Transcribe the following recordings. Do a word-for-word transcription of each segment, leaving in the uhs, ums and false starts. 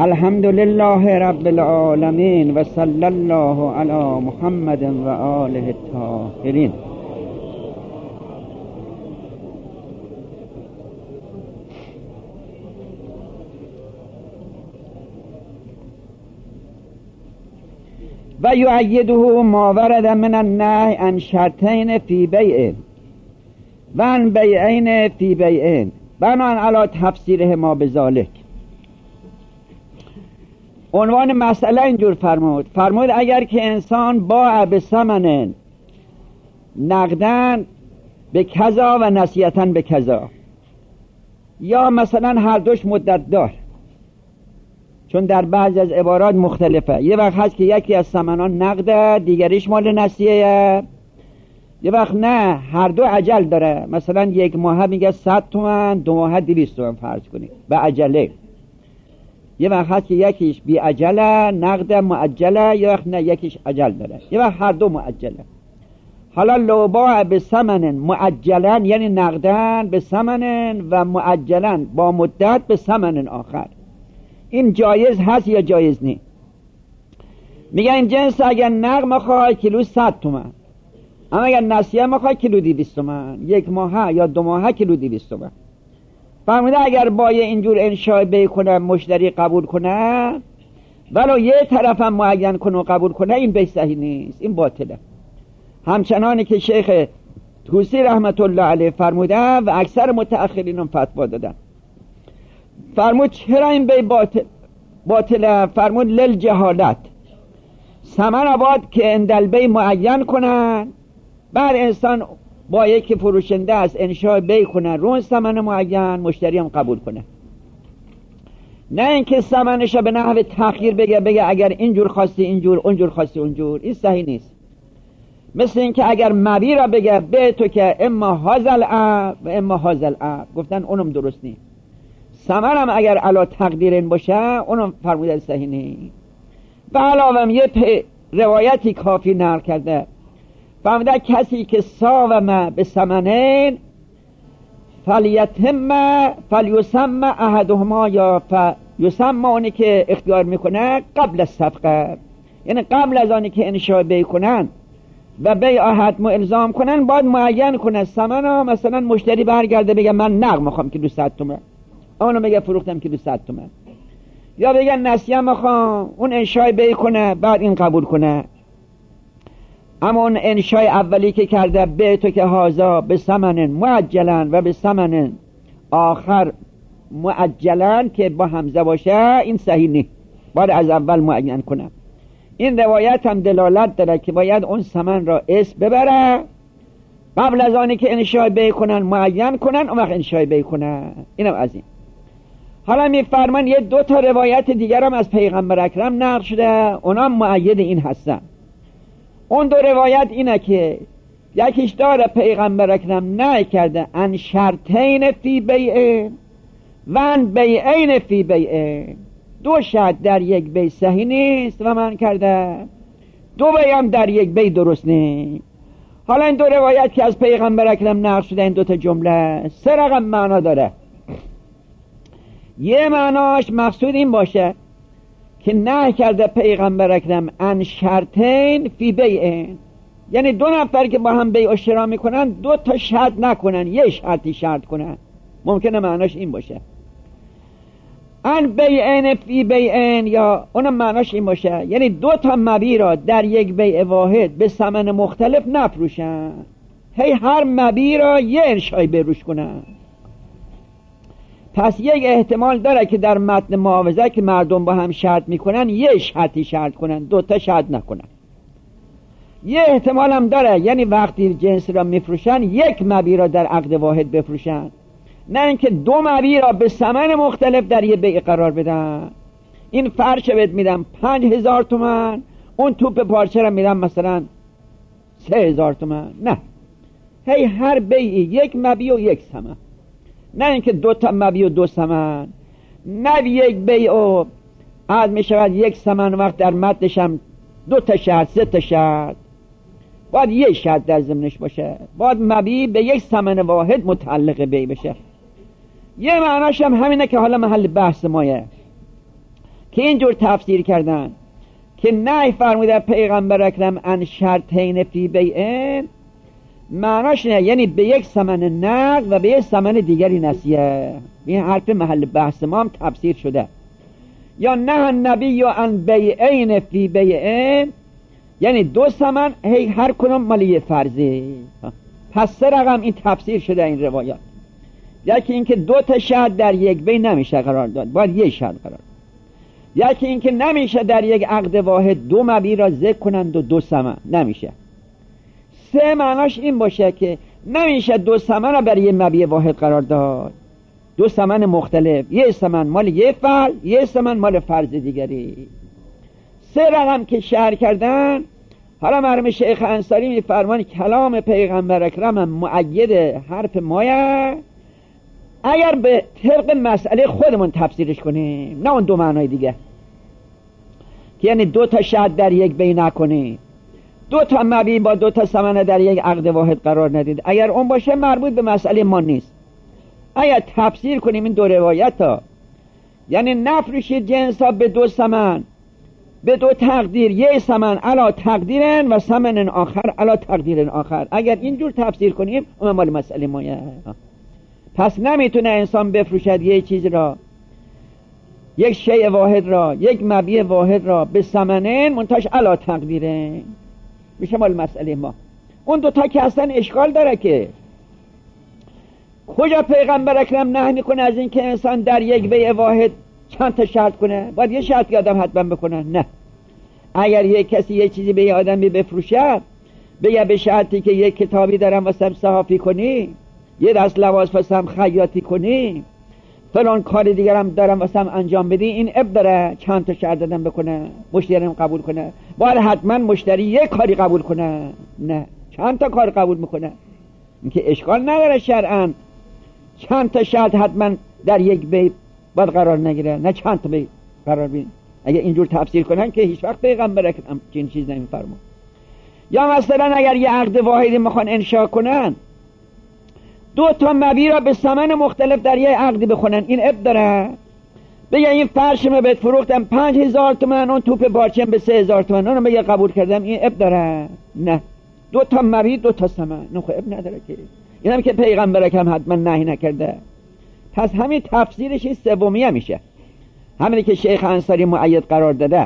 الحمد لله رب العالمین و صلی الله علی محمد و آله الطاهرین. و یؤیده ما ورد من النهی عن شرطین فی بیع و عن بیعین فی بیعین بناء علی تفسیره ما بذالک. عنوان مسئله اینجور فرمود فرمود اگر که انسان باع به ثمن نقدن به کذا و نسیتن به کذا، یا مثلا هر دوش مدت دار، چون در بعضی از عبارات مختلفه. یه وقت هست که یکی از ثمنان نقده دیگریش مال نسیه، یه وقت نه هر دو عجل داره، مثلا یک ماه میگه صد تومن، دو ماه دویست تومن فرض کنید به عجله. یه وقت هست که یکیش بی عجله نقد معجله، یه وقت نه یکیش عجل داره، یه وقت هر دو معجله. حالا لو باع به ثمن معجلا یعنی نقدن به ثمن و معجلا با مدت به ثمن آخر، این جایز هست یا جایز نی؟ میگه این جنس اگر نقد مخواه کیلو صد تومن، اما اگر نسیه مخواه کیلو دویست تومن، یک ماهه یا دو ماهه کیلو دویست تومن. فهمیده اگر با یه اینجور انشاء بیع کنه مشتری قبول کنه ولو یه طرف هم معین کنه و قبول کنه، این بیع صحیح نیست، این باطله. همچنانی که شیخ طوسی رحمت الله علیه فرموده و اکثر متأخرین هم فتوا دادن. فرمود چرا این بیع باطل باطله؟ فرمود لل جهالت، ثمن آباد که اندل بیع معین کنن، بعد انسان با یکی فروشنده است انشاء بیع کنه رو ثمن معین، مشتری هم قبول کنه، نه اینکه ثمنش به نحو تأخیر بگه بگه اگر اینجور خواستی اینجور، اونجور خواستی اونجور. این صحیح نیست. مثل اینکه اگر مبی را بگه به تو که اما هازل ا و اما هازل ا، گفتن اونم درست نیست. ثمن هم اگر علا تقدیر این باشه اونم فرمودن صحیح نیست. و علاوه یه روایتی کافی نقل کرده، فهمیده کسی که ساوم به ثمنین فلیتم فلیسم احدهما، یا فیسم اونی که اختیار میکنه قبل الصفقه، یعنی قبل از آنی که انشاء بیع کنن و بیع حتم الزام کنن باید معین کنن ثمن ها. مثلا مشتری برگرده بگه من نقد میخوام که دو صد تومن، اونو میگه فروختم که دو صد تومن، یا بگه نسیه میخوام، اون انشاء بیع کنه بعد این قبول کنه. اما اون انشای اولی که کرده به تو که هازا به ثمن معجلن و به ثمن آخر معجلن که با همزه باشه، این صحیح نیست، باید از اول معین کنه. این روایت هم دلالت داره که باید اون ثمن را اسم ببره قبل از آنی که انشای بیع کنن معین کنن، اون وقت انشای بیع کنن. اینم از این. حالا میفرمان یه دو تا روایت دیگر هم از پیغمبر اکرم نقل شده، اونا مؤید این هستن. اون دو روایت اینه که یکیش داره پیغمبر اکرم نه کرده ان شرطین فی بیع و ان بیعین فی بیع، دو شرط در یک بیع صحیح نیست و من کرده دو بیع هم در یک بیع درست نیست. حالا این دو روایت که از پیغمبر اکرم نقل شده، این دو تا جمله سه رقم معنا داره. یه معناش مقصود این باشه که نه کرده پیغمبر اکرم ان شرطین فی بیع، یعنی دو نفر که با هم بیع و شرا میکنن دو تا شرط نکنن، یه شرطی شرط کنن. ممکنه معناش این باشه ان بیعین فی بیعین، یا اونم معناش این باشه یعنی دو تا مبیع را در یک بیع واحد به ثمن مختلف نفروشن، هی هر مبیع را یه انشای بروش کنن. پس یک احتمال داره که در متن معاوضه که مردم با هم شرط میکنن یه شرطی شرط کنن، دو تا شرط نکنن. یه احتمال هم داره یعنی وقتی جنس را میفروشن یک مبیع را در عقد واحد بفروشن، نه اینکه دو مبیع را به ثمن مختلف در یه بیع قرار بدن. این فرش بهت میدم پنج هزار تومن، اون توپ پارچه را میدم مثلا سه هزار تومن. نه، هی هر بیعی یک مبیع و یک ثمن، نه اینکه دو تا مبیع و دو ثمن. نه یک بیع و عد می شود یک ثمن، وقت در متنش هم دو تا شرط سه تا شرط، باید یک شرط در ضمنش باشه، باید مبیع به یک ثمن واحد متعلق بیع بشه. یه معناش هم همینه که حالا محل بحث مایه که اینجور تفسیر کردن که نهی فرموده پیغمبر اکرم ان شرطین فی بیعین، معناش نه یعنی به یک ثمن نقد و به یک ثمن دیگری نسیه. این حرف محل بحث ما هم تفسیر شده. یا نه نبی یا ان بیعین فی بیعین، یعنی دو ثمن هر کنم مال یه فرضی. پس سه رقم این تفسیر شده این روایات. یکی اینکه دو تا شرط در یک بی نمیشه قرار داد، باید یک شرط قرار داد. یکی اینکه نمیشه در یک عقد واحد دو مبی را ذکر کنند و دو ثمن، نمیشه. سه معناش این باشه که نمیشه دو ثمن را برای یک مبی واحد قرار داد، دو ثمن مختلف، یک ثمن مال یک فرض، یک ثمن مال فرض دیگری. سه رقم که شرح کردن. حالا مرحوم شیخ انصاری میفرمان کلام پیغمبر اکرم مؤید حرف مایه اگر به طبق مسئله خودمون تفسیرش کنیم، نه اون دو معنای دیگه که یعنی دو تا شرط در یک بین نکنیم، دو تا مبی با دو تا ثمن در یک عقد واحد قرار ندید. اگر اون باشه مربوط به مسئله ما نیست. اگر تفسیر کنیم این دو روایت ها، یعنی نفروشید جنس ها به دو ثمن، به دو تقدیر، یک ثمن علا تقدیرن و ثمن آخر علا تقدیرن آخر، اگر اینجور تفسیر کنیم اون مال مسئله مایه. پس نمیتونه انسان بفروشد یک چیز را، یک شیء واحد را، یک مبیع واحد را به ثمنن منتاش علا تقدیرن، میشه مال مسئله ما. اون دوتا که اصلا اشکال داره که کجا پیغمبر اکرم نهی میکنه از این که انسان در یک بیع واحد چند تا شرط کنه؟ باید یه شرط که آدم حتما بکنه؟ نه. اگر یک کسی یک چیزی به یه آدمی بفروشه بگه به شرطی که یک کتابی دارم واسم صحافی کنی، یه دست لباس واسم خیاطی کنی، فلان کار دیگرم دارم واسم انجام بدی، این اب داره چند تا شرط دادن بکنه مشتری هم قبول کنه؟ باید حتما مشتری یک کاری قبول کنه؟ نه، چند تا کار قبول میکنه. اینکه اشکال نداره شرعاً چند تا شرط حتما در یک بیع باید قرار نگیره، نه چند تا بیع قرار بین. اگه اینجور تفسیر کنن که هیچ وقت پیغمبر اکرم چنین چیز نمیفرما. یا مثلا اگر یه عقد واحدی میخوان انشاء کنن، دو تا مبیع را به ثمن مختلف در یه عقدی بخونن، این اب داره؟ بگه این فرشم بهت فروختم پنج هزار تومن، اون توپ بارچم به سه هزار تومن، اونو بگه قبول کردم، این اب داره؟ نه. دو تا مبیع دو تا ثمن، نه خب اب نداره که. اینم که پیغمبر اکرم حتما نهی نکرده. پس همین تفسیرش این سومیه میشه، همینی که شیخ انصاری مؤید قرار داده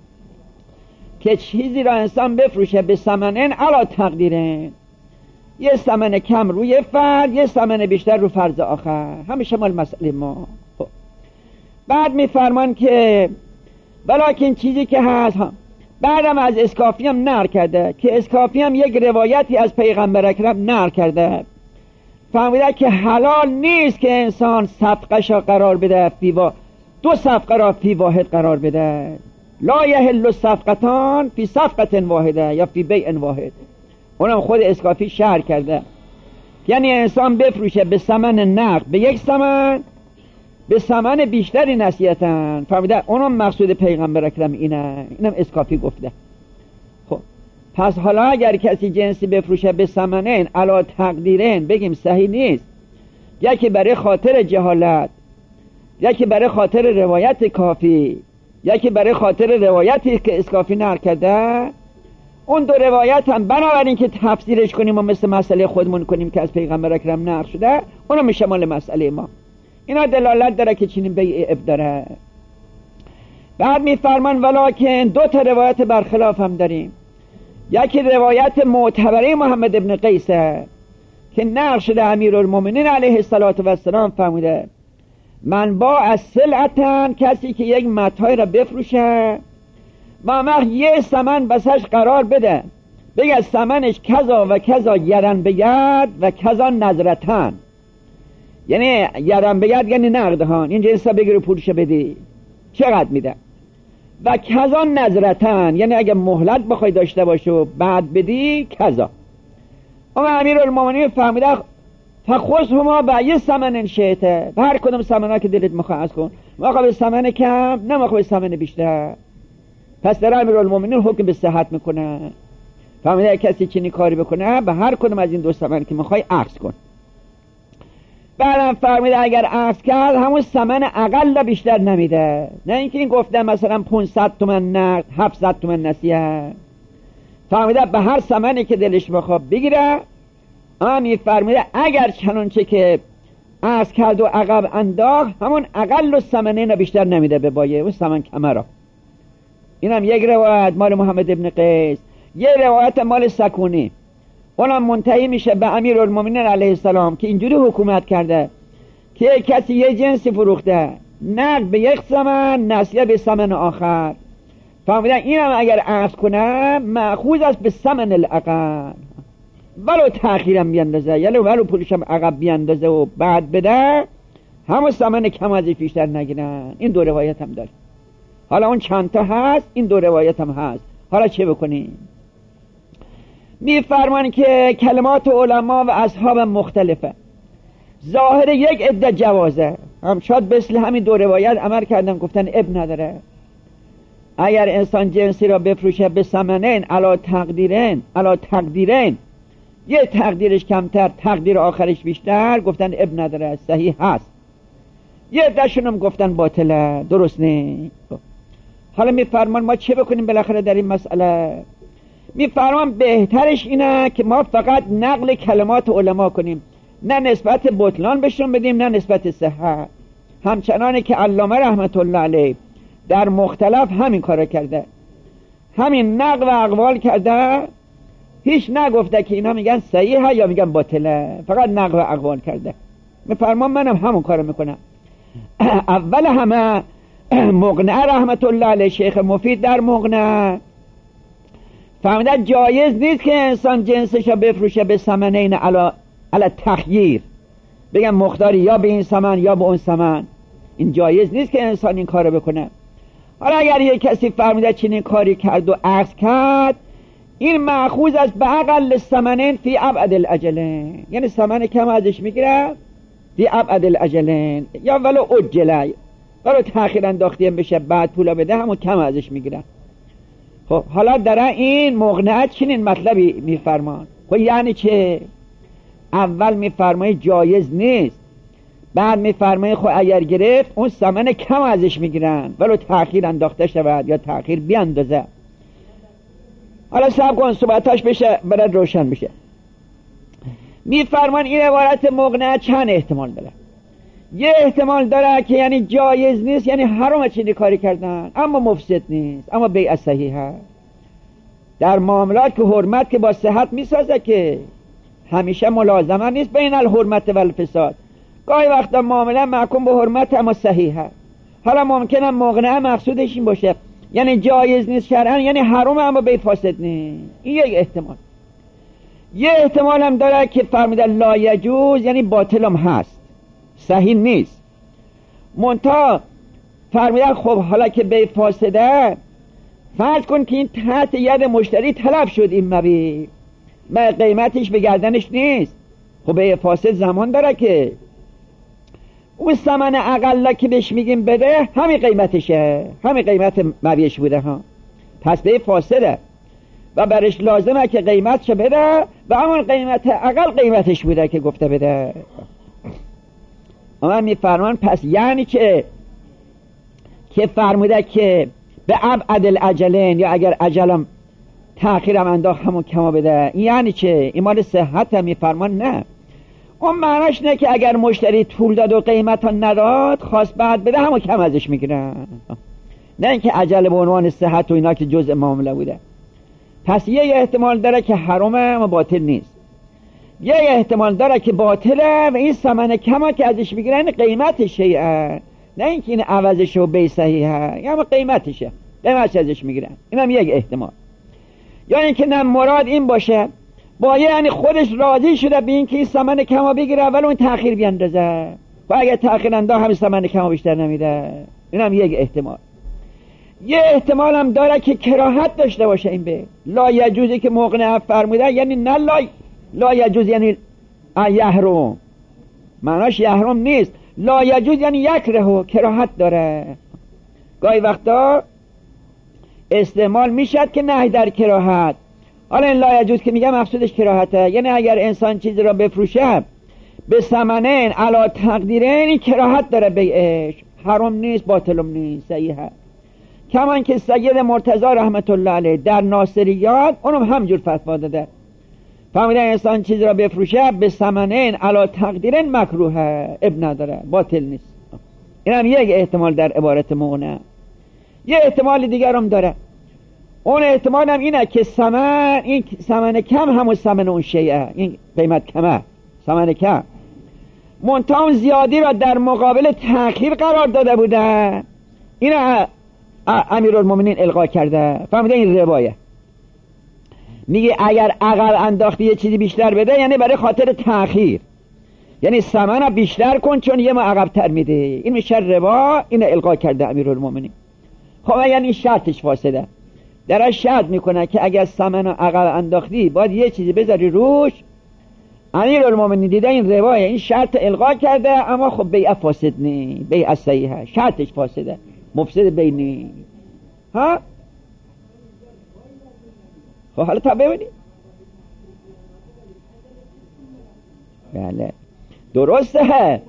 که چیزی را انسان بفروشه به ثمنن علا تقدیرن، یه ثمن کم روی فرد، یه ثمن بیشتر رو فرض آخر، همیشه مال مسئله ما. خب. بعد میفرمان که ولیکن چیزی که هست هم بعدم از اسکافی هم نقل کرده که اسکافی هم یک روایتی از پیغمبر اکرم نقل کرده، فهمیده که حلال نیست که انسان صفقه را قرار بده فی وا... دو صفقه را فی واحد قرار بده. لا یحل صفقتان فی صفقه واحده یا فی بیع واحد. اونم خود اسکافی شرح کرده، یعنی انسان بفروشه به ثمن نقد به یک ثمن، به ثمن بیشتری نسیتن. فهمیده؟ اونم مقصود پیغمبر اکرم اینه، اینم اسکافی گفته. خب پس حالا اگر کسی جنسی بفروشه به ثمنین علا تقدیرین، بگیم صحیح نیست، یکی برای خاطر جهالت، یکی برای خاطر روایت کافی، یکی برای خاطر روایتی که اسکافی نقل کرده. اون دو روایت هم بنابراین که تفسیرش کنیم و مثل مسئله خودمون کنیم که از پیغمبر اکرم نقل شده، اونم میشه مال مسئله ما. اینا دلالت داره که چنین بیع اب داره. بعد میفرمان ولکن دو تا روایت برخلاف هم داریم. یکی روایت معتبره محمد ابن قیسه که نقل شده امیرالمومنین علیه السلام فرموده من با از سلعتن، کسی که یک متاعی را بفروشه ما وقت یه ثمن بسش قرار بده، بگه ثمنش کذا و کذا یرن بگرد و کذا نظرتن، یعنی یرن بگرد یعنی نقدهان، این جنسا بگیره پولش بدی چقدر میده، و کذا نظرتن یعنی اگه مهلت بخوای داشته باشه و بعد بدی کذا. اما امیرالمومنین فهمیده فخوص هما به یه ثمن شیطه، به هر کدوم ثمنها که دلت میخواه از کن، مخواه به ثمن کم نمخواه به ثمن بیشتر. پس در امیرالمومنین حکم به صحت میکنه. فهمیده کسی چنین کاری بکنه به هر کدوم از این دو ثمن که میخوای عکس کن. بعدم فرموده اگر عکس کرد همون ثمن اقل بیشتر نمیده. نه اینکه این گفتن مثلا پانصد تومن نقد هفتصد تومن نصیحه، فرموده به هر ثمنی که دلش بخواد بگیره. آمی فرموده اگر چنانچه که عکس کرد و عقب انداخت همون اقل و ثمنه بیشتر نمیده به بایه اون ثمن کمره. اینم یک روایت مال محمد ابن قیس. یک روایت مال سکونی، اونم منتهی میشه به امیرالمومنین علیه السلام که اینجوری حکومت کرده که کسی یه جنسی فروخته، نقد به یک ثمن نسیه به ثمن آخر، فهمیدن اینم اگر عرض کنه مأخوذ است به ثمن الاقل، ولو تأخیرم بیاندازه، یعنی ولو پولشم عقب بیاندازه و بعد بده همون ثمن کم ازش بیشتر نگیرن. این دو روایت هم داره. حالا اون چند تا هست، این دو روایت هم هست. حالا چه بکنیم؟ میفرمان که کلمات علما و اصحاب مختلفه، ظاهر یک عده جوازه، هم شاید مثل همین دو روایت عمل کردن گفتن اب نداره. اگر انسان جنسی را بفروشه به ثمنین علا تقدیرین علا تقدیرین، یه تقدیرش کمتر تقدیر آخرش بیشتر، گفتن اب نداره، صحیح هست. یه عده‌شون هم گفتن باطله، درست نه. حالا میفرمان ما چه بکنیم بالاخره در این مسئله؟ میفرمان بهترش اینه که ما فقط نقل کلمات علما کنیم، نه نسبت بطلان بهشون بدیم نه نسبت صحت. همچنانه که علامه رحمت الله علیه در مختلف همین کارو کرده، همین نقل و اقوال کرده، هیچ نگفته که اینا میگن صحیحه یا میگن باطله، فقط نقل و اقوال کرده. میفرمان منم همون کارو میکنم. اول همه مقنع رحمت الله علیه، شیخ مفید در مقنع فهمیدن جایز نیست که انسان جنسش رو بفروشه به ثمنین علا علا تخییر، بگم مقداری یا به این ثمن یا به اون ثمن. این جایز نیست که انسان این کارو بکنه. حالا اگر یک کسی فهمیده چنین کاری کرد و عکس کرد، این مأخوذ است به اقل ثمنین فی ابعد الاجلین، یعنی ثمن کم ازش میگیره فی ابعد الاجلین، یا ولو اجله، ولو تأخیر انداختی بشه بعد پولا بده همون کم ازش میگیره. خب حالا در این مقنعت چنین مطلبی میفرمان. خب یعنی چه؟ اول میفرمای جایز نیست، بعد میفرمای خب اگر گرفت اون ثمن کم ازش میگیرن ولو تأخیر انداخته شود یا تأخیر بیاندازه. حالا صبر کن صحبتاش بشه برات روشن بشه. میفرمان این عبارت مقنعت چند احتمال داره. یه احتمال داره که یعنی جایز نیست، یعنی حرام چنین کاری کردن، اما مفسد نیست، اما بیع صحیحه. در معاملات که حرمت که با صحت میسازه که همیشه ملازمه نیست بین الحرمت و الفساد. گاهی وقتا معامله محکوم به حرمت اما صحیحه. حالا ممکنه مقنعه مقصودش این باشه یعنی جایز نیست شرعا، یعنی حرام اما بیع فاسد نیست. این یک احتمال. یه احتمال هم داره که فرمیده لا یجوز، یعنی باطل هم هست، صحیح نیست. منتها فرمیده خب حالا که بیع فاسده، فرض کن که این تحت ید مشتری طلب شد این مبیع، ما قیمتش به گردنش نیست. خب بیع فاسد زمان داره که اون ثمن اقلا که بهش میگیم بده همین قیمتشه، همین قیمت مبیعش بوده ها، پس بیع فاسده و برش لازمه که قیمتش بده و همون قیمت اقل قیمتش بوده که گفته بده. اما میفرمان پس یعنی که که فرموده که به ابعد الاجلین، یا اگر اجلم تأخیرم انداخت همون کما بده، این یعنی چه؟ این مال صحت هم میفرمان نه. اون معناش نه که اگر مشتری طول داد و قیمت ها نداد خواست بعد بده همون کم ازش میگیرن، نه اینکه عجل به عنوان صحت و اینا که جزء معامله بوده. پس یه احتمال داره که حرامه اما باطل نیست، یه احتمال داره که باطله و این ثمن کما که ازش میگیرن قیمتشه، نه اینکه این عوضشه و بی صحیحه، یا اما قیمتشه، قیمتش ازش میگیرن. اینم یک احتمال. یا اینکه نه مراد این باشه با یعنی خودش راضی شده به اینکه این ثمن کما بگیره ولی اون تأخیر بیاندازه و اگر تأخیر انداخت همین ثمن کما بیشتر نمیده. اینم یک احتمال. یه احتمال هم داره که کراهت داشته باشه این به لا یجوزی که مقنع فرموده، یعنی نه لا لا یجوز یعنی یحرم، معناش یحرم نیست. لا یجوز یعنی یکره، کراهت داره. گاهی وقتا استعمال میشد که نه در کراهت. حالا این لا یجوز که میگم مقصودش کراهته، یعنی اگر انسان چیزی را بفروشه به ثمنین علی تقدیرین، این کراهت داره بیعش، حرام نیست باطلم نیست، صحیحه. کمان که سید مرتضی رحمت الله علیه در ناصریات اونم همجور فتوا داده، فهمیدن انسان چیز را بفروشه به ثمنین علی تقدیرین مکروهه، اب نداره، باطل نیست. این هم یک احتمال در عبارت مغنه. یه احتمال دیگر هم داره، اون احتمال هم اینه که ثمن، این ثمن کم همون ثمن اون شیعه، این قیمت کمه، ثمن کم منتها زیادی را در مقابل تأخیر قرار داده بوده، این امیرالمومنین القا کرده. فهمیده این روایه میگه اگر عقل انداختی یه چیزی بیشتر بده یعنی برای خاطر تأخیر، یعنی ثمن را بیشتر کن چون یه ما عقب تر میده، این میشه ربا، این القا کرده امیرالمومنین. خب یعنی شرطش فاسده، در شرط میکنه که اگر ثمن را عقب انداختی باید یه چیزی بذاری روش. امیرالمومنین دیده این روایه، این شرط القا کرده، اما خب بیع فاسد نی، بیع صحیحه، شرطش فاسده، مفسد بینی. ها خب حالا تا ببینید. بله درسته،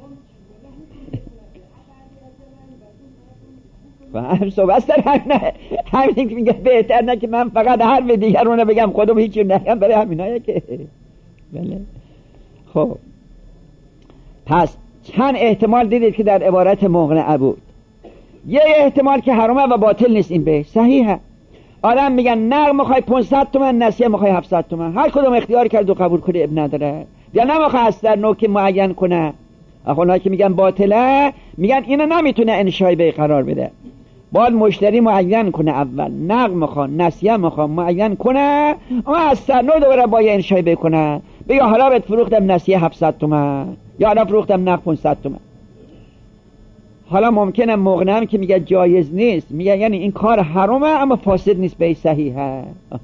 و هم صحبت در همینه، همین که میگه بهتر نه که من فقط حرف دیگرونه بگم خودم هیچی نگم، برای همینایه که بله. خب پس چند احتمال دیدید که در عبارت مقنعه بود. یه احتمال که حرامه و باطل نیست، این به صحیحه. آدم میگن نقد میخوای پانصد تومن، نسیه میخوای هفتصد تومن، هر کدوم اختیار کرد و قبول کنه، اب نداره. یا نمیخواد از در نوع که معین کنه. اونایی که میگن باطله میگن اینو نمیتونه انشای به قرار بده، باید مشتری معین کنه، اول نقد میخوان، نسیه میخوان، معین کنه، اما از در نوع دوباره باید انشای بکنه، بگه حالا بهت فروختم نسیه هفتصد تومن یا حالا فروختم نقد پانصد تومن. حالا ممکنه مغنم که میگه جایز نیست، میگه یعنی این کار حرامه اما فاسد نیست، به صحیحه.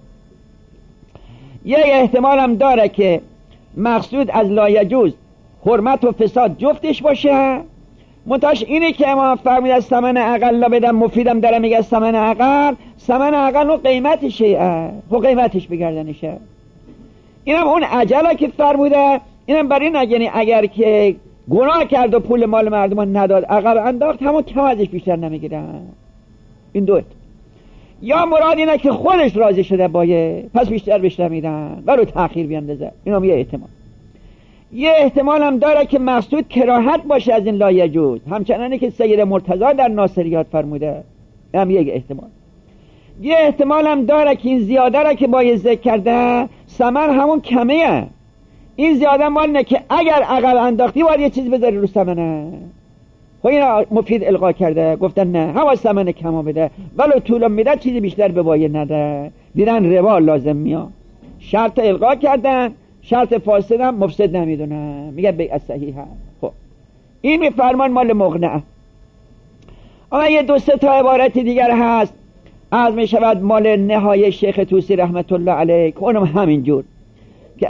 یه احتمال هم داره که مقصود از لایجوز حرمت و فساد جفتش باشه، منتاش اینه که امام فرمود از ثمن اقل بدم، مفیدم داره میگه ثمن اقل، ثمن اقل و قیمتشه، و قیمتش بگردنشه. اینم اون عجله که فرموده، اینم برای این یعنی اگر که گناه کرد و پول مال مردمان نداد عقب انداخت، همون کم ازش بیشتر نمیگیرن. این دوت. یا مراد اینه که خودش راضی شده بایه پس بیشتر بیشتر میدن ولو تأخیر بیاندازه، اینم یه احتمال. یه احتمال هم داره که مقصود کراهت باشه از این لایجوز، همچنانی که سید مرتضی در ناصریات فرموده، هم یک احتمال. یه احتمال هم داره که این زیاده را که باید ذکر کرده ثمن همون کمیه، این زیاده مال نه که اگر عقب انداختی باید یه چیز بذاری رو ثمنه. خب این مفید القا کرده، گفتن نه هوا ثمن کما بده ولو طول میده چیزی بیشتر به باید نده، دیدن ربا لازم میاد، شرط القا کردن، شرط فاسد هم مفسد نمیدونه، میگه بیع صحیحه. خب این می فرمان مال مغنعه. اما یه دو سه تا عبارت دیگر هست از می شود مال نهایه شیخ طوسی رحمت الله علیه، که اونم همینجور که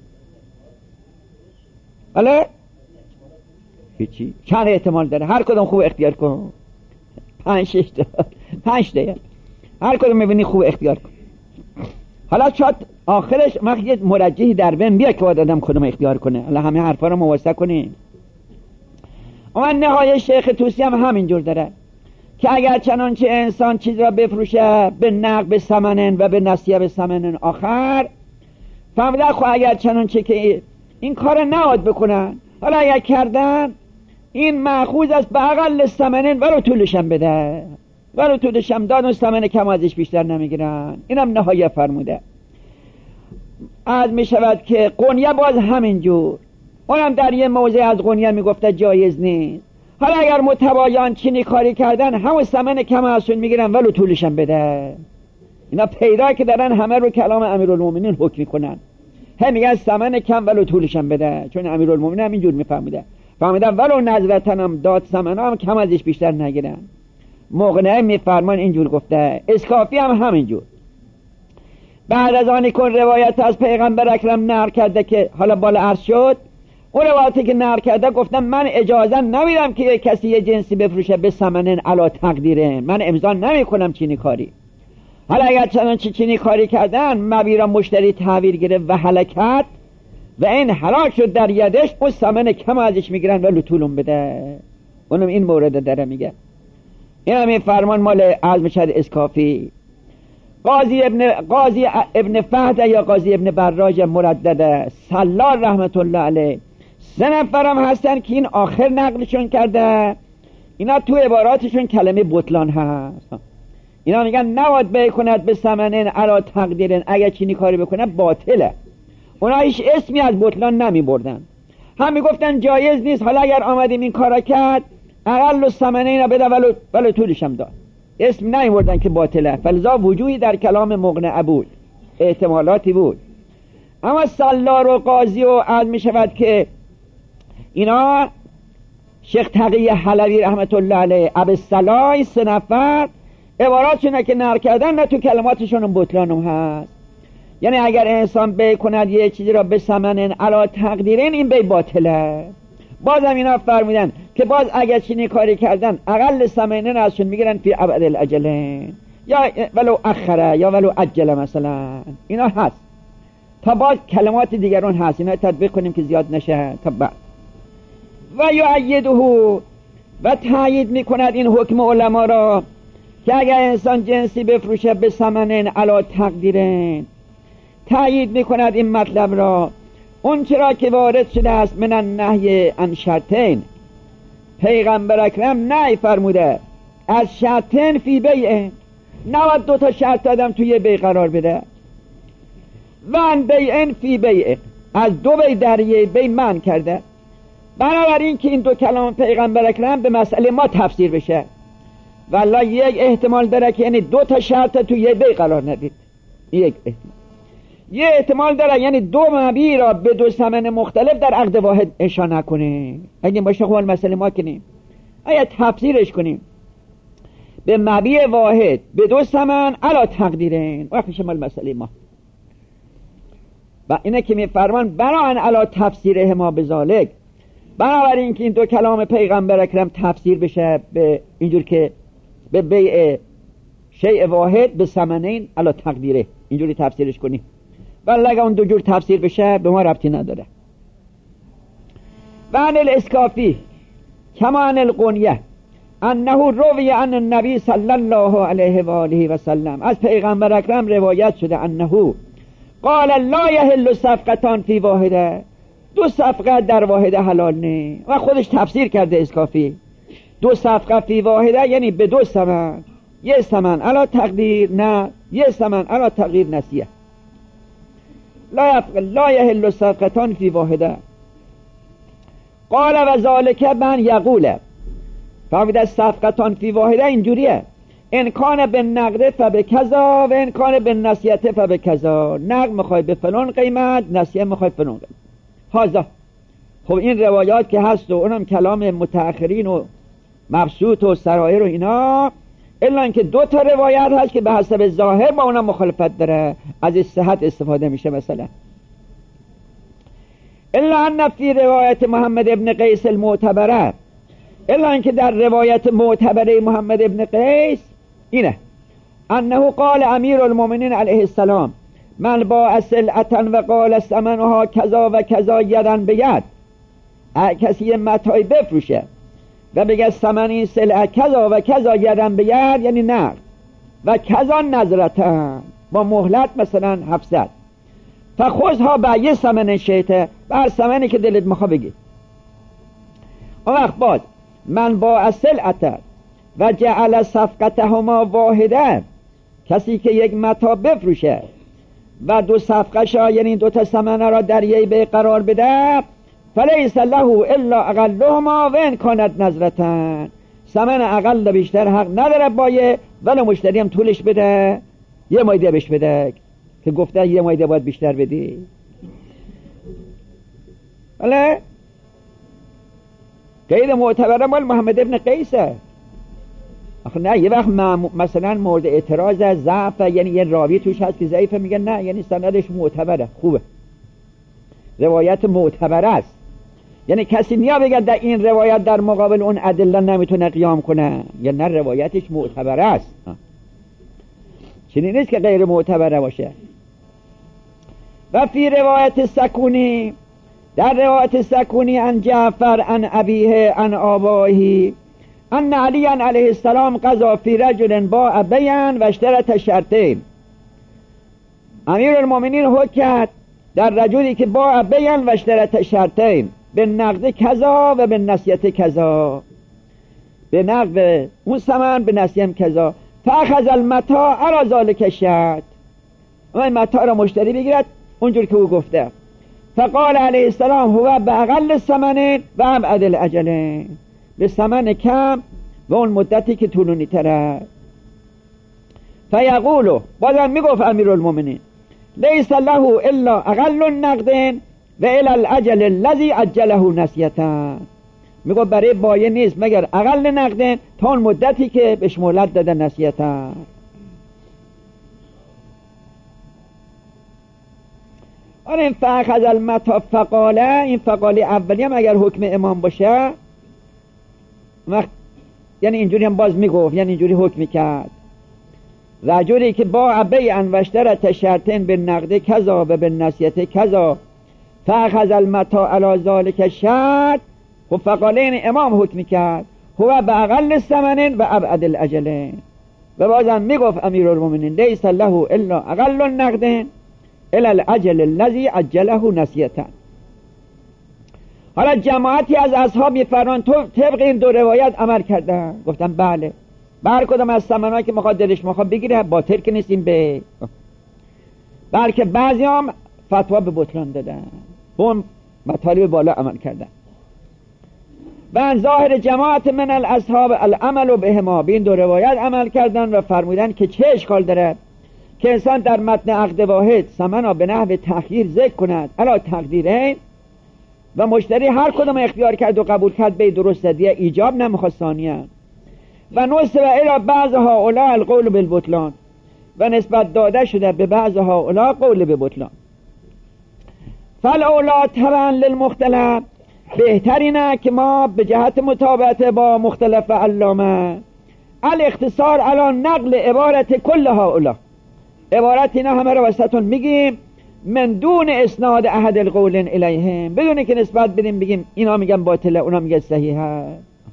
بله هیچی، چند احتمال داره، هر کدوم خوب اختیار کن، پنج شش تا پنج تا هر کدوم میبینی خوب اختیار کن. حالا شاید آخرش ما یه مرجحی در بین بیا که باید آدم کدوم اختیار کنه، حالا همه حرفا رو مواسطه کنیم. اما نهایه شیخ طوسی هم همینجور داره که اگر چنانچه انسان چیز را بفروشه به نقد به ثمنن و به نسیه به ثمنن آخر، فهمیده خب اگر چنانچه که این کار نهاد بکنن، حالا اگر کردن این مأخوذ است به اقل ثمنن ولو طولشم بده، ولو طولشم داد و ثمن کم ازش بیشتر نمیگیرن. اینم نهایه فرموده. از می شود که قنیه باز همینجور، اونم در یه موضع از قنیه میگفته جایز نیست. حالا اگر متبایان چینی کاری کردن همون ثمن کم ازشون میگیرن ولو طولشم بده. اینا پیدا که دارن همه رو کلام امیرالمومنین حکم میکنن، هم میگن ثمن کم ولو طولشم بده، چون امیرالمومنین هم اینجور میفهمیده، فهمیدن ولو نظرتنم داد ثمن هم کم ازش بیشتر نگیرن. مغنعه میفرمان اینجور گفته. اسکافی هم همینجور. بعد از آنی کن روایت از پیغمبر اکرم نقل کرده که حالا بالا عرض شد، اون روایتی که نقل کرده گفتم من اجازه نمیدم که یک کسی یه جنسی بفروشه به ثمنن علی تقدیره، من امضا نمی کنم چینی کاری. حالا اگر چنانچه چینی کاری کردن مبیرا مشتری تحویل گرفت و هلکت، و این حلاک شد در یدش، اون ثمن کم ازش میگیرن و لطولون بده. اونم این مورد داره میگه. این همین فرمان مال عزم شد اسکافی. قاضی ابن قاضی ابن فهد یا قاضی ابن براج مردد سلار رحمت الله علیه، سه نفرم هستن که این آخر نقلشون کرده. اینا تو عباراتشون کلمه بطلان هست. اینا میگن نواد بی کند به ثمنین علا تقدیرین، اگر چینی کاری بکنه باطله. اونا هیچ اسمی از بطلان نمی بردن، هم میگفتن جایز نیست. حالا اگر آمدیم این کارا کرد اقل و ثمنین بده ولو, ولو طولش هم داد، اسم نمی بردن که باطله. فلذا وجوهی در کلام مقنع بود، احتمالاتی بود. اما سلار و قاضی و عرض می شود که اینا شیخ تقی حلوی رحمت الله علیه، ابوالصلاح، سه نفر عباراتشونه که نقل کردن، نه تو کلماتشون بطلان هم هست. یعنی اگر انسان بی کند یه چیزی را به ثمن علا تقدیرین، این بی باطله. بازم اینا فرمودن که باز اگر چینی کاری کردن اقل ثمنین ازشون میگیرن فی ابعد الاجلین، یا ولو اخره یا ولو عجل مثلا. اینا هست. تا باز کلمات دیگرون هست، اینا تطبیق کنیم که زیاد نشه. تا بعد و یؤیده، و تایید میکند این حکم علما را که اگر انسان جنسی بفروشه به ثمن علا تقدیرین، تایید میکند این مطلب را اون چرا که وارد شده است من النهی عن شرطین. پیغمبر اکرم نهی فرموده از شرطین فی بیع، نباید دو تا شرط دادم توی بیع قرار بده. و ان بیعین فی بیع، از دو بیع در یک بیع منع کرده. بنابراین که این دو کلام پیغمبر اکرم به مسئله ما تفسیر بشه، والله یک احتمال داره که یعنی دو تا شرط تو یک بیع قرار ندید، یک احتمال. یه احتمال داره یعنی دو مبیع را به دو ثمن مختلف در عقد واحد اشاره نکنه. اگه باشه خب مسئله ما کنیم، اگه تفسیرش کنیم به مبیع واحد به دو ثمن علا تقدیرین، وقت میشه مال مسئله ما. و اینه که میفرمان بناهن علا تفسیره ما بذالک، بنابراین که این دو کلام پیغمبر اکرم تفسیر بشه به اینجور که به بیع شیء واحد به ثمنین علا تقدیره، اینجوری تفسیرش کنی. ولی اگه اون دو جور تفسیر بشه به ما ربطی نداره. و عن الاسکافی کما عن القنیه انه روی عن النبی صلی الله علیه و آله و سلم، از پیغمبر اکرم روایت شده انه قال لا یحل صفقتان فی واحده، دو صفقه در واحده حلال نه. و خودش تفسیر کرده اسکافی، دو صفقه فی واحده یعنی به دو ثمن، یه ثمن علا تقدیر نه، یه ثمن علا تقدیر نسیه. لا لا یحل صفقتان فی واحده. قال و ذالک من یقوله، فهمید صفقتان فی واحده اینجوریه، ان کان به نقد فبکذا و ان کان به نسیته فبکذا. نقد میخوای به فلان قیمت، نسیه میخوای فلان قیمت. هازا خب این روایات که هست و اونم کلام متأخرین و مبسوط و سرایر و اینا، الا اینکه دو تا روایت هست که به حسب ظاهر با اونم مخالفت داره، از صحت استفاده میشه. مثلا الا ان فی روایت محمد ابن قیس المعتبره، الا اینکه در روایت معتبره محمد ابن قیس اینه انه قال امیر المؤمنین علیه السلام من با سلعتا و قال ثمنها کذا و کذا یدن به ید. کسی یه متاعی بفروشه و بگه ثمن این سلعه کذا و کذا یدن به ید، یعنی نقد، و کذا نظرتن با مهلت مثلا هفتصد، فخذها به یه ثمن شیطه، بر ثمنی که دلت میخواد بگی. اون وقت باز من با سلعتا و جعل صفقتهما واحده، کسی که یک متاع بفروشه و دو صفقه شا یعنی دو تا ثمن را در یک بیع قرار بده، فلیس له الا اقلهما و ان کانت نظرتن، ثمن اقل بیشتر حق نداره بایه، ولی مشتری هم طولش بده، یه مایده بهش بده که گفته یه مایده باید بیشتر بدی. بله غیر معتبره مال محمد ابن قیسه. آخه نه یه وقت مثلا مورد اعتراض ضعف، یعنی یه راوی توش هست که ضعیفه، میگن نه یعنی سندش معتبره، خوبه، روایت معتبره است. یعنی کسی نیا بگه در این روایت در مقابل اون ادله نمیتونه قیام کنه، یا نه روایتش معتبره است. چنین نیست که غیر معتبره باشه. و فی روایت سکونی در روایت سکونی عن جعفر عن ابیه عن آبائه ان علی علیه السلام قضا فی رجل باع بیعا و اشترط شرطین. امیرالمومنین حکم کرد در رجلی که باع بیعا و اشترط شرطین، به نقد کذا و به نسیت کذا، به نقد اون ثمن به نسیم کذا. فاخذ المتاع علی ذلک الشرط، اون متاع را مشتری بگیرد اونجور که او گفته. فقال علیه السلام هو به اقل ثمن و ابعد الاجل، به ثمن کم و اون مدتی که طولانی تره. فیقولو، بازم میگفت امیرالمومنین لیس له الا اقل النقد و الی الاجل الذی عجله نسیتا، میگفت برای بایع نیست مگر اقل نقد تا اون مدتی که بهش مهلت داده نسیتا. آن این فاخذ المتاع فقاله، این فقاله اولی هم اگر حکم امام باشه وقت یعنی اینجوری هم باز میگفت، یعنی اینجوری حکم میکرد رجلی که با بیعا و اشترط شرطین به نقد کذا و به نسیت کذا فاخذ المتاع علی ذلک الشرط. خب فقاله این امام حکم میکرد هو به اقل ثمن و ابعد الاجل، و بازم میگفت امیرالمومنین لیس له الا اقل النقد الی الاجل الذی عجله نسیتا. حالا جماعتی از اصحاب میفرمان تو طبق این دو روایت عمل کردن. گفتم بله، بر کدام از ثمنایی که میخواد دلش میخواد بگیره باطل که نیستیم به، بلکه بعضی هم فتوا به بطلان دادن، اون مطالب بالا عمل کردن. و ظاهر جماعت من الاصحاب العمل بهما، به این دو روایت عمل کردن و فرمودن که چه اشکال داره که انسان در متن عقد واحد ثمن به نحو تأخیر ذکر کند علی تقدیرین و مشتری هر کدام اختیار کرد و قبول کرد به درست دیه ایجاب نمیخواست ثانیه. و نسبت الی بعض هؤلاء القول بالبطلان، و نسبت داده شده به بعض هؤلاء قول به بطلان. فالاولا تبعا للمختلف، بهترینه که ما به جهت مطابقت با مختلف علامه الاختصار علی نقل عبارت کل هؤلاء، عبارت اینا همه رو وسطون میگیم من دون اسناد احد القولین الیهم، بدون که نسبت بدیم بگیم اینا میگن باطله اونا میگن صحیحه،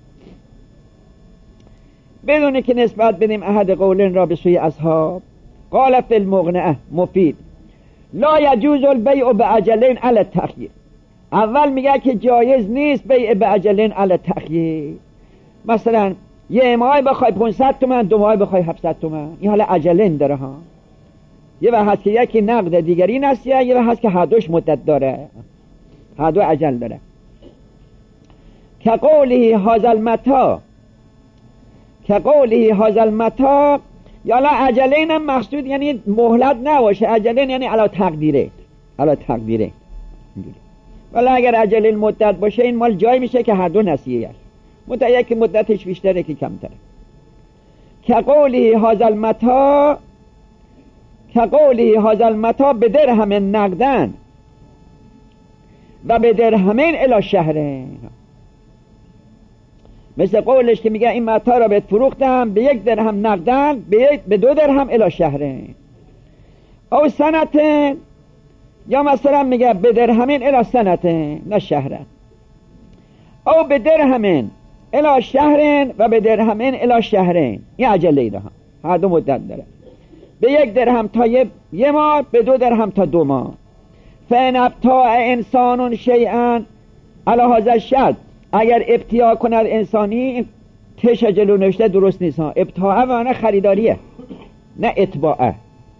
بدون که نسبت بدیم احد قولین را به سوی اصحاب. قال فی المغنعه مفید لا یجوز البیع بعجلین علی التأخیر، اول میگه که جایز نیست بیع بعجلین علی التأخیر. مثلا یه ماه بخوای پانصد تومن، دو ماه بخوای هفتصد تومن، این حالا عجلین داره ها. یه وقت هست که یکی نقد دیگری نسیه، یه وقت هست که هر دوش مدت داره، هر دو عجل داره. که قوله هذا المتاع، که قوله هذا المتاع، یالا عجلین هم مقصود یعنی مهلت نباشه، عجلین یعنی علا تقدیره، علا تقدیره. ولی اگر عجلین مدت باشه این مال جای میشه که هر دو نسیه هست، مدت یکی مدتش بیشتره که کمتره. که قوله هذا المتاع، که قوله هذا المتاع به درهم نقدن و به درهمین الی شهرین، مثل قولش که میگه این متاع را بهت فروختم به یک درهم نقدن به, به دو درهم الی شهرین او سنتین، یا مثلا میگه به درهمین الی سنتین نه شهرین، او به درهمین الی شهرین و به درهمین الی شهرین، این عجله ده هر دو مدت داره، به یک درهم تا یه ماه، به دو درهم تا دو ماه. فان ابتاع انسان شیئا علی هذا الشرط، اگر ابتیاع کند انسانی، تش جلو نوشته درست نیست ها، ابتاع معنی خریداریه نه اتباعه.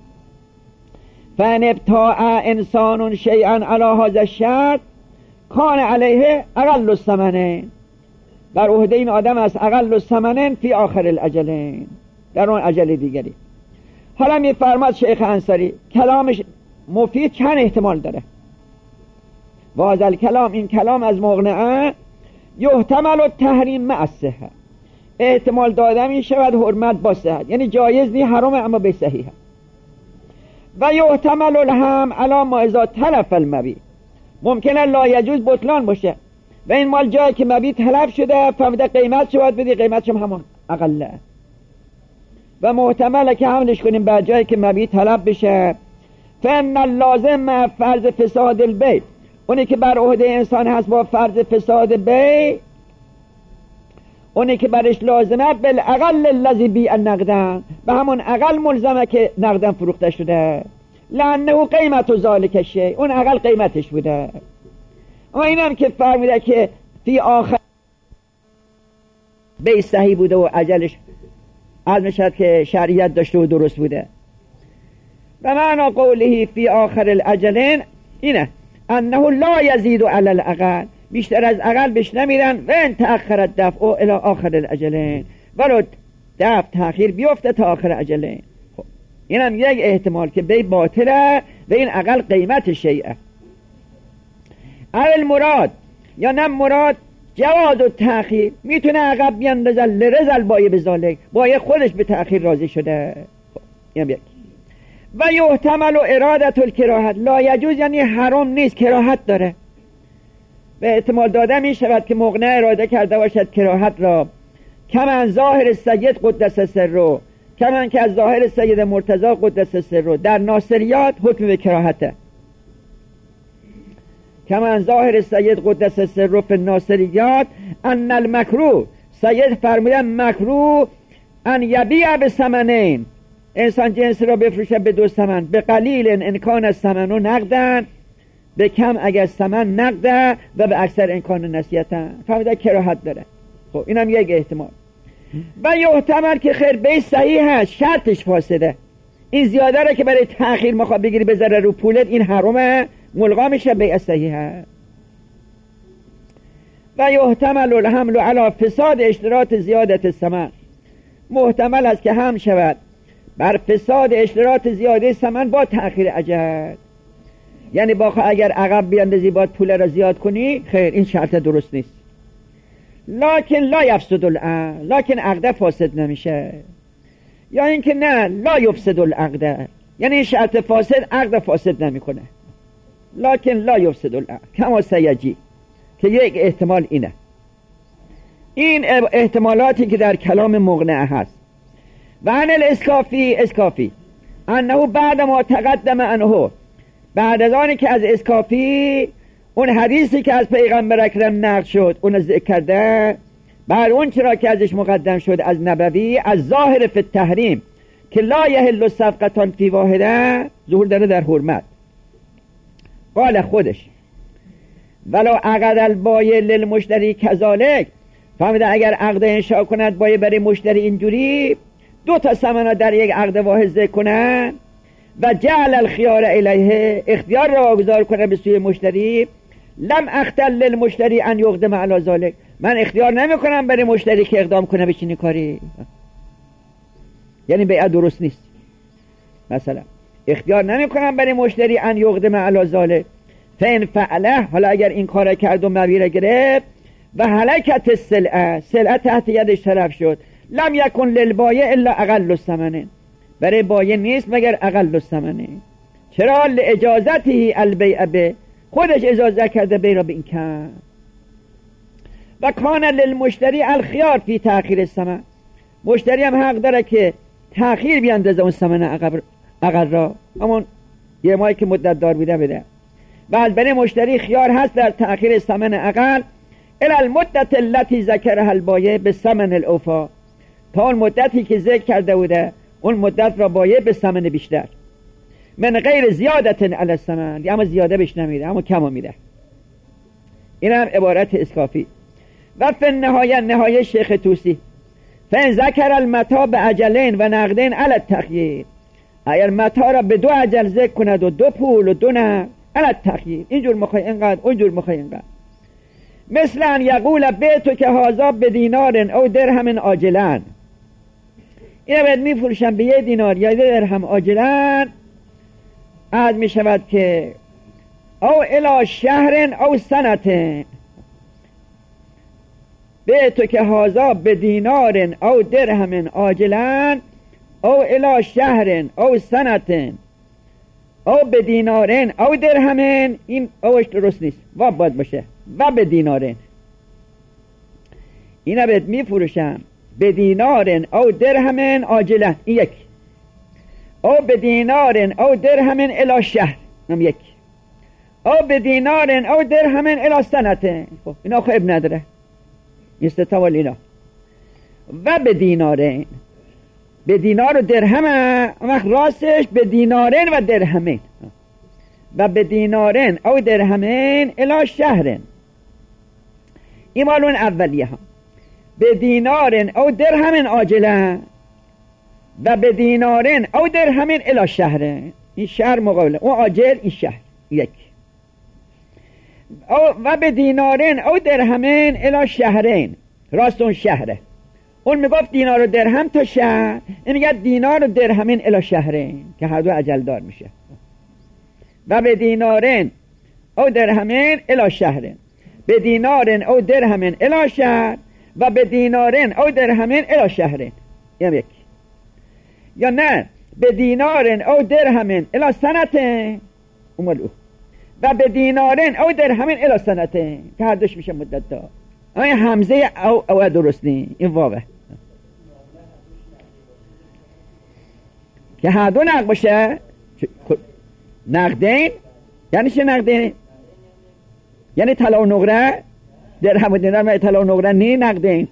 فان ابتاع انسان شیئا علی هذا الشرط کان علیه اقل الثمن، بر عهده این آدم است اقل الثمن فی آخر الاجلین، در اون اجل دیگری. حالا میفرماد شیخ انصاری کلامش مفید چند احتمال داره. و هذا الکلام، این کلام از مغنعه، یحتمل التحریم مع الصحه، احتمال داده می شود حرمت با صحت، یعنی جایز نی حرام اما به صحیحه. و یحتمل الهم علی ما اذا تلف المبیع، ممکنه لا یجوز بطلان باشه و این مال جایی که مبیع تلف شده فهمیده قیمت شو باید بدی، قیمتش هم همون اقله، و محتمله که حملش کنیم به جایی که مبیع تلف بشه. فان اللازم فرض فساد البیع اونی که بر عهده انسان هست با فرض فساد بی، اونی که برش لازمه بالاقل الذی بیع نقدن، به همون اقل ملزمه که نقدن فروخته شده، لانه قیمت ذالک شیء، اون اقل قیمتش بوده. اما اینم که فرموده که فی آخر بی صحیح بوده و اجلش عزم شد که شرعیت داشته و درست بوده. و معنی قوله فی آخر الاجلین اینه انه لا یزید علی الاقل، بیشتر از اقل بش نمیرن. و ان تأخر دفع الی آخر الاجلین، ولو دفع تأخیر بیفته تا آخر اجلین. خب اینم یک احتمال که بی باطله و این اقل قیمت شیعه. اول مراد یا نه مراد جواز و تأخیر، میتونه عقب بیاندازه لرزل بایه بذالک، بایه خودش به تأخیر راضی شده. خب اینم یک. و یحتمل و ارادت الکراهت، لا یجوز یعنی حرام نیست، کراهت داره. به احتمال داده می شود که مقنع اراده کرده باشد کراهت را، کمان ظاهر سید قدس سره، کمان که از ظاهر سید مرتضی قدس سره در ناصریات حکم به کراهته، کمان ظاهر سید قدس سره فی الناصریات ان المکروه، سید فرموده مکروه ان یبیع به ثمنین، انسان جنس را بفروشه به دو ثمن، به قلیل امکان الثمن و نقدن، به کم اگر ثمن نقده و به اکثر امکان نصیحتن. فهمیده کراهت داره. خب اینم یک احتمال. و یحتمل که خیر بی صحیح هست، شرطش فاسده، این زیاده را که برای تأخیر مخواه بگیری بذاره رو پولت، این حرامه، ملغا میشه بی صحیح هست. و یحتمل الحمل علی فساد اشتراط زیادت ثمن، محتمل است که هم شود بر فساد اشتراط زیاده ثمن با تأخیر اجل، یعنی با اگر عقب بیاندازی باید پول را زیاد کنی، خیر این شرط درست نیست. لکن لا یفسد العقد، لکن عقد فاسد نمیشه. یا اینکه نه لا یفسد العقد، یعنی این شرط فاسد عقد فاسد نمیکنه. لکن لا یفسد العقد کما سیجی، که یک احتمال اینه. این احتمالاتی که در کلام مقنع هست. و عن الاسکافی، اسکافی انه بعد ما تقدم انه، بعد از آنی که از اسکافی اون حدیثی که از پیغمبر اکرم نقل شد اون ذکر کرده، بر اون چرا که ازش مقدم شد از نبوی، از ظاهر فی التحریم که لا یحل صفقتان فی واحده، ظهور داره در حرمت. قال خودش ولو عقد البایع للمشتری کذالک، فهمیده اگر عقد انشاء کند بایع برای مشتری اینجوری دو تا ثمنا در یک عقد واحد ذکر کنن و جعل الخيار الیه، اختیار را واگذار کنه به سوی مشتری، لم اختل للمشتری ان یقدم علی ذلک، من اختیار نمی کنم برای مشتری که اقدام کنه به چنین کاری، یعنی بیعت درست نیست. مثلا اختیار نمی کنم برای مشتری ان یقدم علی ذلک، فین فعله، حالا اگر این کار کرد و مبیع را گرفت و هلکت السلعه، سلعه تحت یدش تلف شد، لم یکن للبایع الا اقل الثمن، برای بایع نیست مگر اقل الثمن. چرا؟ لاجازته البیع به، خودش اجازه کرده بی را به این کم. و کان للمشتری الخيار فی تأخیر الثمن، مشتری هم حق داره که تأخیر بیاندازه اون ثمن اقل را، همون یه ماهی که مدت دار بوده بده. بعد برای مشتری خیار هست در تأخیر ثمن اقل الی المدت التي ذکرها البایع بالثمن الاوفا، تا اون مدتی که ذکر کرده بوده اون مدت را بایع به ثمن بیشتر، من غیر زیادت علی الثمن، اما زیاده بهش نمیده اما کم میده. این هم عبارت اسکافی. و فی النهایه، نهایه شیخ توسی، فین ذکر المتاع باجلین و نقدین علی التخییر، اگر متاع را به دو اجل ذکر کند و دو پول و دو نقد علی التخییر، اینجور مخوای اینقدر اونجور مخوای اینقدر، مثل ان یقول بیتو که هازا به دینار او درهم آجلا، این باید میفروشم به یه دینار یا یه درهم آجلا، عد می شود که او الی شهر او سنت، بیتو که هازا به دینار او درهم آجلا او الی شهر او سنت او به دینارن او درهمن، این اوش درست نیست، و باید باشه و به دینارن، اینا باید میفروشم به دینارن او درهمن آجلا، این یک، او به دینارن او درهمن الی شهر، هم یک، او به دینارن او درهمن الی سنتین. خب اینا خب نداره استتوال اینا. و به دینارن، به دینار و درهم وقت راستش به دینارن و درهمین. و به دینارن او درهمین الی شهرن. این مالون اولیه ها. به دینارن او درهمین آجلا و به دینارن او درهمین الی شهرن. این شهر مقابله اون آجل، این شهر یک. او و به دینارن او درهمین الی شهرین، راست اون شهره. اون میگفت دینار و درهم تا شهر، این میگه دینار و درهمین الی شهرین که هر دو اجل دار میشه. و به دینارن او درهمین الی شهرین، به دینارن او درهمین الی شهر و به دینارن او درهمین الی شهرین. این یک. یا نه به دینارن او درهمین الی سنتین اومد او، و به دینارن او درهمین الی سنتین که هر دوش میشه مدت دار. اما این همزه او او درست نی، این واوه که هر دو نقد باشه. نقدین یعنی چه نقدین؟ یعنی طلا و نقره، درهم و دینار و طلا و نقره نی نقدین.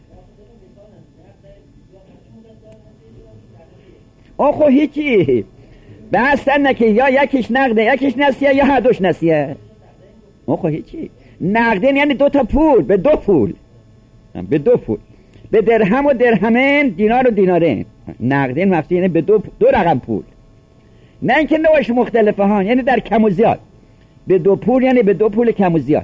آه خو هیچی بحث نکه یا یکیش نقده یکیش نسیه یا هر دوش نسیه. آه خو هیچی. نقدین یعنی دو تا پول، به دو پول، به دو پول، به درهم و درهمین، دینار و دینارین. نقدین مقصود یعنی به دو, دو رقم پول، نه اینکه نوعش مختلفه ها، یعنی در کم و زیاد. به دو پول یعنی به دو پول کم و زیاد.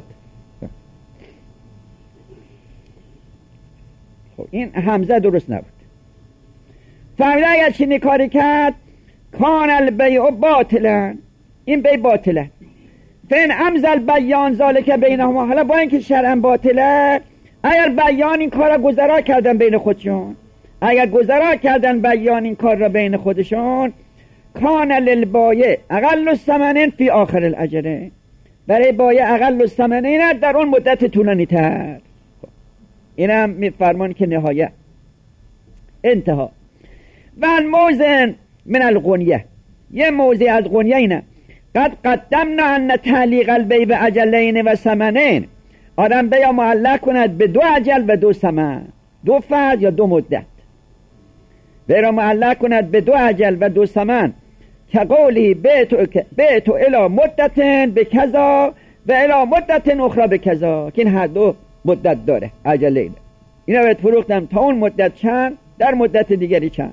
خب این همزه درست نبود. فهمیده اگر چینی کاری کرد کان البیع باطلا، این بیع باطله. فین امزل بیان ذالک بینهما، حالا با اینکه شرعا باطله، اگر بیان این کار را گذرا کردن بین خودشون، اگر گذرا کردن بیان این کار را بین خودشون، کان للبایع اقل الثمنین فی آخر الاجل، برای بایع اقل الثمنین در اون مدت طولانی تر. اینم میفرمان که نهایه انتها. و الموزن من الغنیه، یه موضع از غنیه اینه قد قدمنا ان تعلیق البیع به اجلین و ثمنین، آدم بیا معلق کند به دو اجل و دو ثمن، دو فرد یا دو مدت، بیا معلق کند به دو اجل و دو ثمن که قولی بیتو الی مدتن به کذا و الی مدتن اخرى به کذا، که این هر دو مدت داره اجلین. اینا باید فروختم تا اون مدت چند، در مدت دیگری چند.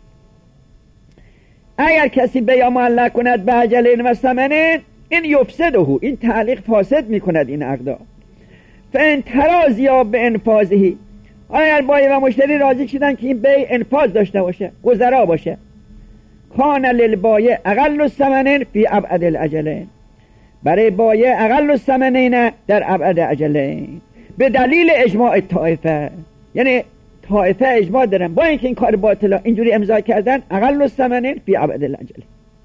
اگر کسی بیا معلق کند به اجلین و ثمنین، این یفسده، این تعلیق فاسد میکند این عقدا. فان تراضیا به انفاذهی، اگر بایع و مشتری راضی شدن که این بیع انفاذ داشته باشه، گذرا باشه، کان للبایع اقل الثمنین فی ابعد الاجلین، برای بایع اقل الثمنین در ابعد اجلین، به دلیل اجماع طائفه. یعنی طائفه اجماع دارن با اینکه این کار باطلا اینجوری امضا کردن، اقل الثمنین فی ابعد الاجل.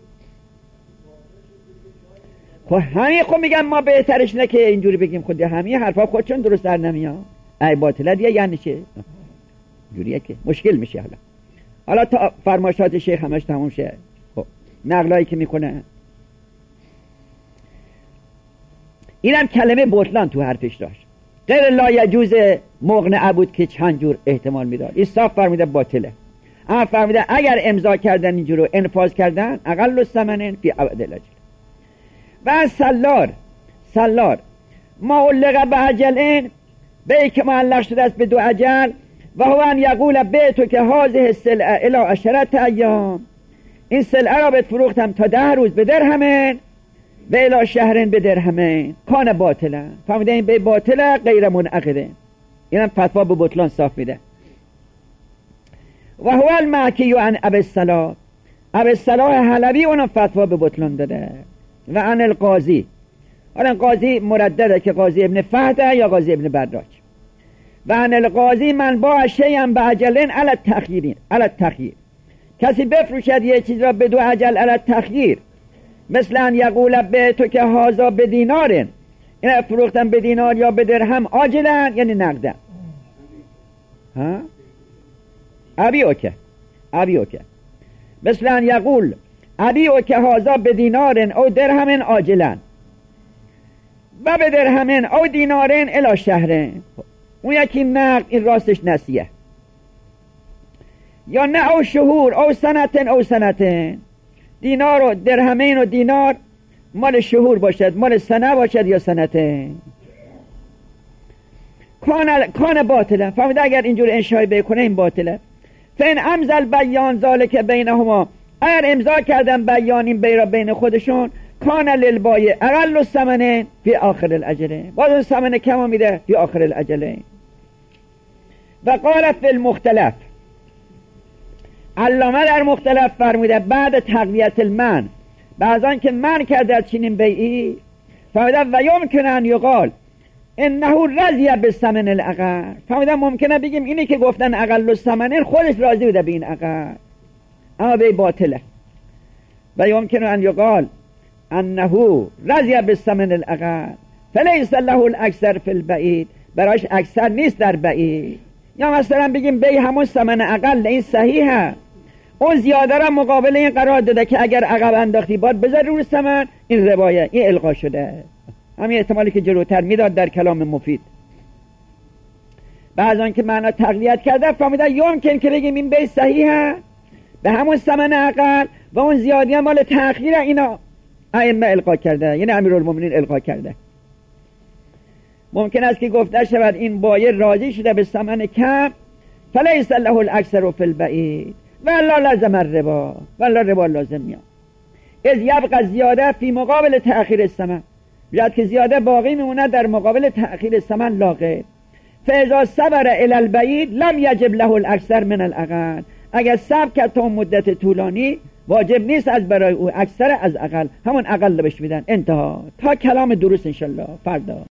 خب همین خب میگم ما بهترش نه که اینجوری بگیم، خود همین حرفا خودشون درست در نمیاد. ای باطله دیگه یعنی چه؟ اینجوریه که مشکل میشه. حالا حالا تا فرمایشات شیخ همش تموم شه. خب نقلایی که میکنه اینم کلمه بطلان تو حرفش داشت. غیر لا یجوز مقنعه بود که چند جور احتمال میداد. این صاف فرمیده باطله. اما فرمیده اگر امضا کردن اینجور رو انفاذ کردن، اقل الثمنین فی ابعد الاجل. و سلار سلار ما علق به اجلین، به که معلق شده است به دو اجل، و هو ان یقول بیتو که هذه السلعه الی عشرة ایام، این سلعه را به فروختم تا ده روز به درهمین و الی شهرین به درهمین، کان باطلا. فهمیده این به باطله غیر منعقده. اینم فتوا به بطلان صاف میده. و هو المحکی عن ابی الصلاح، ابی الصلاح حلبی اونم فتوا به بطلان داده. و عن القاضی، حالا قاضی مردده که قاضی ابن فهده یا قاضی ابن براج. و عن القاضی من با شیئا بعجلین علی التخییر، علی التخییر، کسی بفروشد یه چیز را به دو عجل علی التخییر، مثل ان یقول بیتو که هازا به دینارن، این فروختن به دینار یا به درهم آجلن، یعنی نقدن. ها ابی اوکه ابی اوکه مثل ان یقول ابی اوکه هازا به دینارن او درهمن آجلن، و به درهمن او دینارن الی شهرن. اون یکی نقد، این راستش نسیه. یا نه او شهور او سنتن او سنتن، دینار و درهمین و دینار مال شهور باشد، مال سنه باشد یا سنتن. کان کان باطله. فهمیده اگر اینجور انشای بکنه این باطله. فین امزل بیان ذالک بینهما، اگر امضا کردن بیان این بیرا بین خودشون، کان للبایع اقل الثمن فی آخر الاجله، باز اون ثمن کم میده فی آخر الاجله. و قالت فی المختلف، علامه در مختلف فرموده بعد تقویت المن، بعضان که من کرده از چنین بیعی، فرموده و یمکن ان یقال انه رضی بالثمن الاقل. فرموده ممکنه بگیم اینی که گفتن اقل الثمن خودش راضی بوده به این اقل، اما بیع باطله. و یمکن ان یقال انه رضی بالثمن الاقل فلیس له الاکثر فی البعید، برایش اکثر نیست در بعید. یا مثلا بگیم بیع همون ثمن اقل، این صحیحه، اون زیاده را مقابل این قرار داده که اگر عقب انداختی باید بذاری روی ثمن، این روایه، این الغا شده. همین احتمالی که جلوتر میداد در کلام مفید. بعضان که معنا تقویت کرده فهمیدن یمکن که بگیم این بیع صحیحه به همون ثمن اقل و اون زیادی هم مال تأخیر، اینا ائمه القا کرده، یعنی امیرالمومنین القا کرده. ممکن است که گفته شود این بایع راضی شده به ثمن کم، فلیس له الاکثر فی البعید ولا لازم الربا، ولا ربا لازم میاد. از یبقى زیاده فی مقابل تأخیر الثمن، جد که زیاده باقی میمونه در مقابل تأخیر الثمن لاغر. فاذا صبر الی البعید لم یجب له الاکثر من الاقل، اگر صبر کرد تا مدت طولانی واجب نیست از برای او اکثر از اقل، همون اقل بهش میدن. انتها. تا کلام درست انشالله فردا.